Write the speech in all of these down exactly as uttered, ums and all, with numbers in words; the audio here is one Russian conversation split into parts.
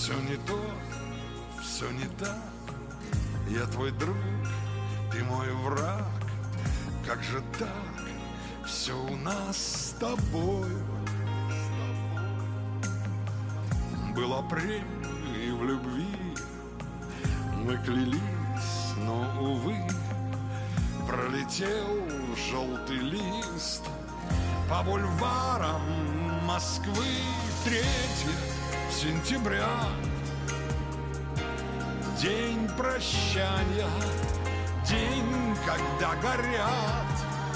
Все не то, все не так. Я твой друг, ты мой враг. Как же так? Все у нас с тобою. Был апрель, и в любви мы клялись, но, увы, пролетел желтый лист по бульварам Москвы. Третье сентября, день прощания, день, когда горят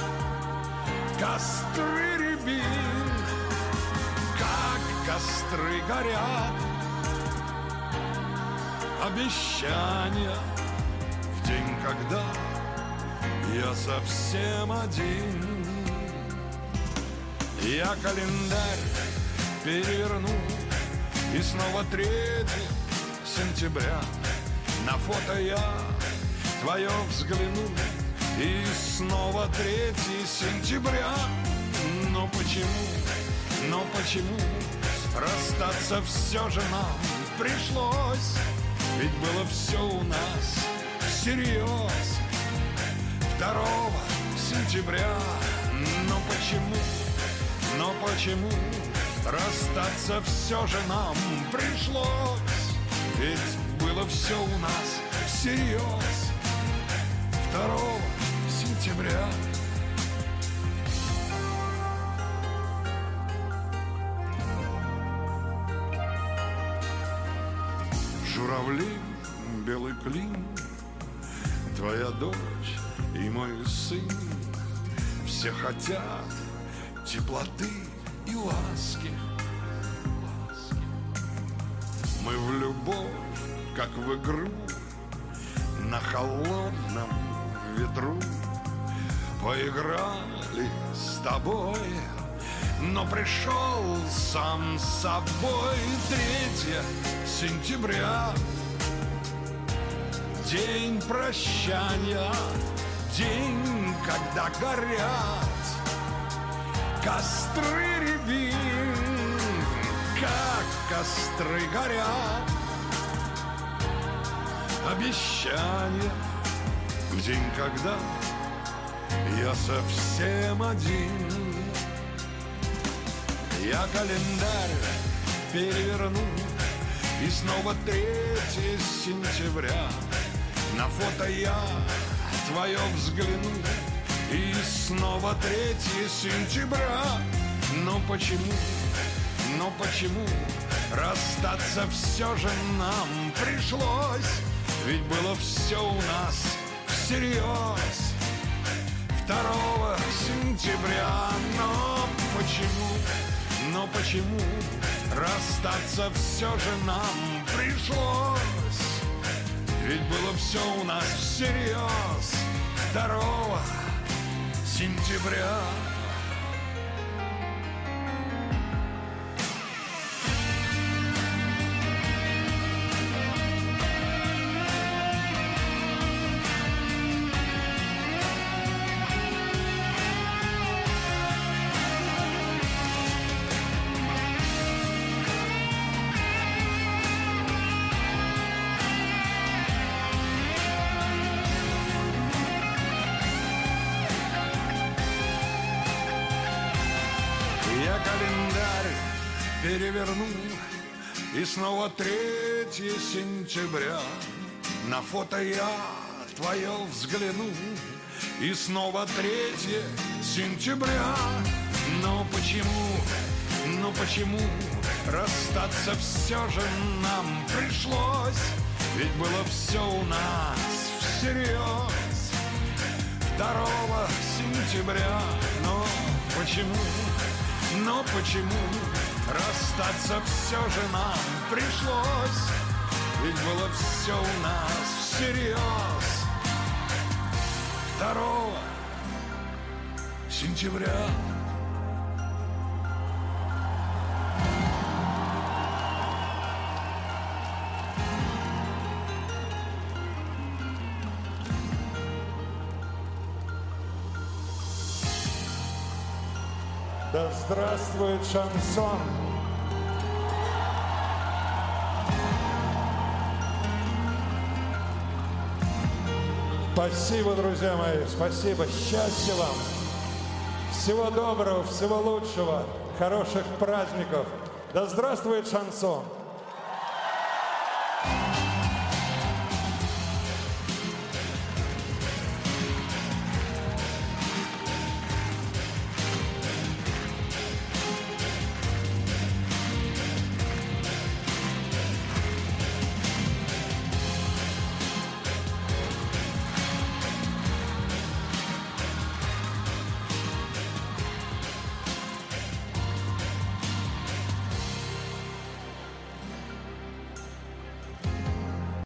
костры рябин, как костры горят обещания в день, когда я совсем один. Я календарь переверну, и снова третье сентября. На фото я твое взгляну, и снова третье сентября. Но почему, но почему расстаться все же нам пришлось? Ведь было все у нас всерьез. Второго сентября. Но почему, но почему расстаться все же нам пришлось? Ведь было все у нас всерьез. Второго сентября. Журавли, белый клин, твоя дочь и мой сын. Все хотят теплоты и ласки. Мы в любовь, как в игру, на холодном ветру поиграли с тобой. Но пришел сам собой третье сентября, день прощания, день, когда горят костры рябин, как костры горят обещания в день, когда я совсем один. Я календарь переверну, и снова третье сентября. На фото я твое взгляну, и снова третье сентября. Но почему, но почему расстаться все же нам пришлось? Ведь было все у нас всерьез. Второго сентября. Но почему, но почему расстаться все же нам пришлось? Ведь было все у нас всерьез. Второго сентября. Переверну, и снова третье сентября. На фото я твое взгляну, и снова третье сентября. Но почему, но почему расстаться все же нам пришлось? Ведь было все у нас всерьез. Второго сентября. Но почему, но почему расстаться все же нам пришлось? Ведь было все у нас всерьез. Второго сентября. Да здравствует шансон! Спасибо, друзья мои, спасибо. Счастья вам. Всего доброго, всего лучшего, хороших праздников. Да здравствует шансон!